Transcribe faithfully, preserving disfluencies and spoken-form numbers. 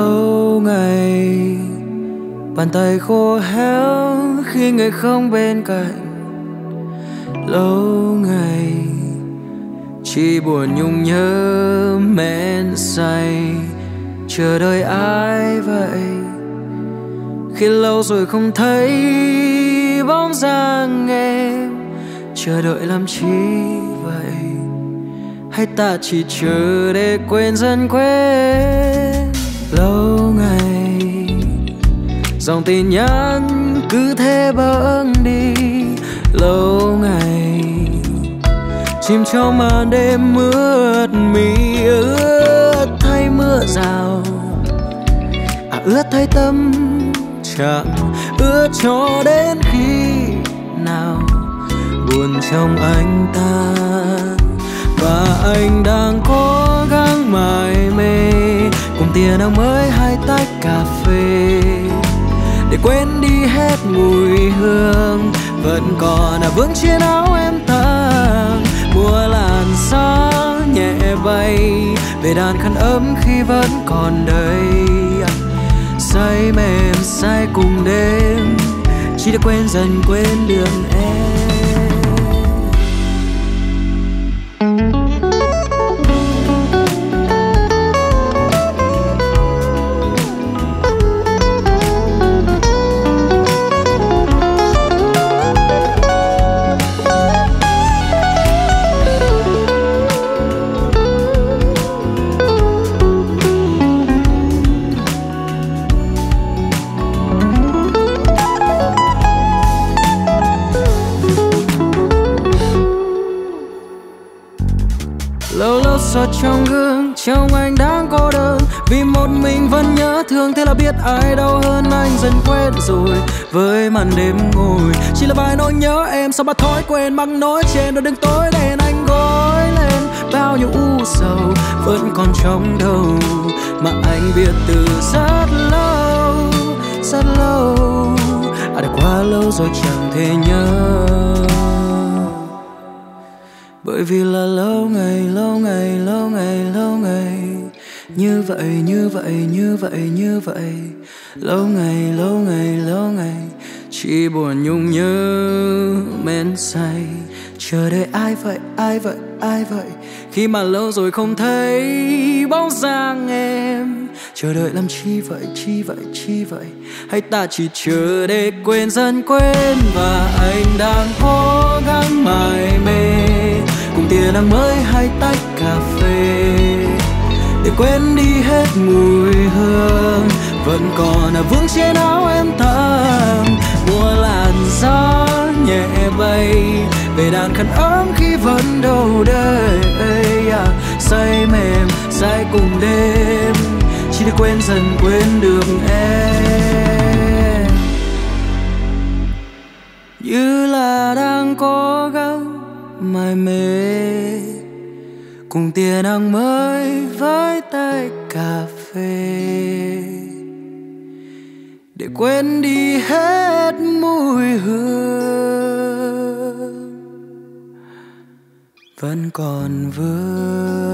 Lâu ngày bàn tay khô héo khi người không bên cạnh. Lâu ngày chỉ buồn nhung nhớ men say, chờ đợi ai vậy? Khi lâu rồi không thấy bóng dáng em, chờ đợi làm chi vậy? Hay ta chỉ chờ để quên dần quên? Lâu ngày dòng tin nhắn cứ thế bỗng đi. Lâu ngày chìm trong màn đêm mướt mi, ướt thay mưa rào, à ướt thay tâm trạng, ướt cho đến khi nào buồn trong anh ta. Và anh đang cố gắng mải mê cùng tiền nào mới hai tách cà phê, để quên đi hết mùi hương vẫn còn à vương trên áo em tang. Mùa làn gió nhẹ bay về đàn khăn ấm khi vẫn còn đây, say mềm say cùng đêm chỉ để quên dần quên đường em. Lâu lâu soi trong gương trông anh đang cô đơn, vì một mình vẫn nhớ thương. Thế là biết ai đau hơn anh dần quên rồi. Với màn đêm ngồi chỉ là vài nỗi nhớ em, sau bao thói quen mắc nỗi trên đôi đường tối đen. Anh gối lên bao nhiêu u sầu vẫn còn trong đầu, mà anh biết từ rất lâu rất lâu, à đã quá lâu rồi chẳng thể nhớ. Bởi vì là lâu ngày, lâu ngày, lâu ngày, lâu ngày, như vậy, như vậy, như vậy, như vậy. Lâu ngày, lâu ngày, lâu ngày, chỉ buồn nhung nhớ men say, chờ đợi ai vậy, ai vậy, ai vậy? Khi mà lâu rồi không thấy bóng dáng em, chờ đợi làm chi vậy, chi vậy, chi vậy? Hay ta chỉ chờ để quên dần quên? Và anh đang cố gắng mải mê cùng tia nắng mới hai tách cà phê, để quên đi hết mùi hương vẫn còn à vương trên áo em tang. Mùa làn gió nhẹ bay về đàn khăn ấm khi vẫn đâu đây, à, say mềm say cùng đêm chỉ để quên dần quên được em. Như là đang cố gắng mải mê cùng tia nắng mới với tách cà phê, để quên đi hết mùi hương vẫn còn vương.